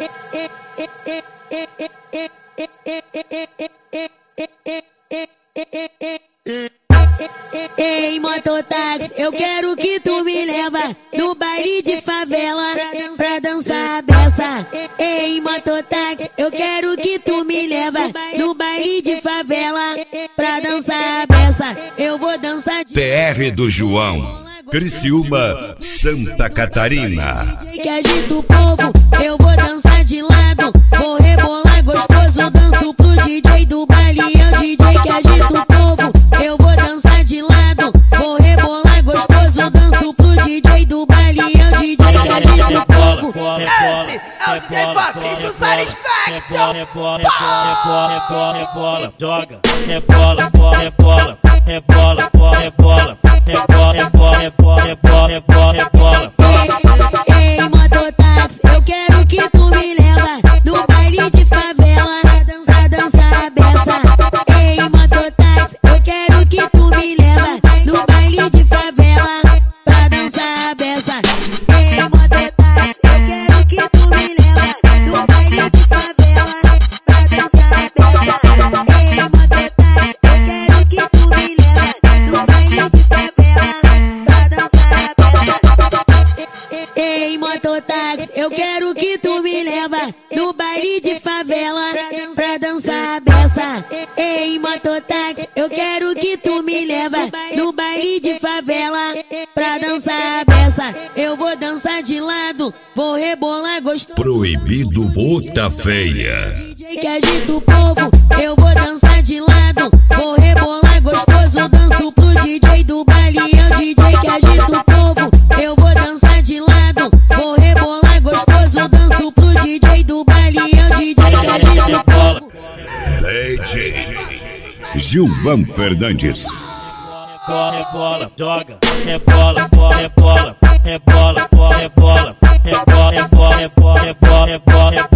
Ei, mototáxi, eu quero que tu me leva no baile de favela pra dançar a beça. Ei, mototáxi, eu quero que tu me leva no baile de favela pra dançar a beça. Eu vou dançar de TR do João, Criciúma, Santa Catarina. que agita o povo, eu vou dançar de lado, vou rebolar gostoso, danço pro DJ do baile, é o DJ que agita o povo. Eu vou dançar de lado, vou rebolar gostoso, danço pro DJ do baile, é o DJ que agita o povo. Esse é o DJ Fabrício Satisfaction. Rebola, joga, rebola, rebola, rebola, rebola, rebola. Ei, mototáxi, eu quero que tu me leva no baile de favela pra dançar a beça. Ei, mototáxi, eu quero que tu me leva no baile de favela pra dançar a beça. Ei, mototáxi, eu quero que tu me leva no baile de favela pra dançar a beça. Ei, mototáxi, eu quero que tu me leva no baile de favela pra dançar a beça. Ei, mototáxi, eu quero que tu me leva no baile de favela pra dançar a beça. Ei, mototáxi, eu quero que tu me leva no baile de favela pra dançar a beça. Eu vou dançar de lado, vou rebolar gostoso. Proibido Bota Feia. DJ que agita o povo, eu vou dançar de lado, vou rebolar gostoso, danço pro DJ do baile, é o DJ que agita o povo. Eu vou dançar de lado, vou rebolar gostoso, danço pro DJ do baile, é o DJ que agita o povo. DJ Gilvan Fernandes. Rebola, joga, rebola, rebola, rebola, rebola, rebola, rebola, rebola, rebola, rebola.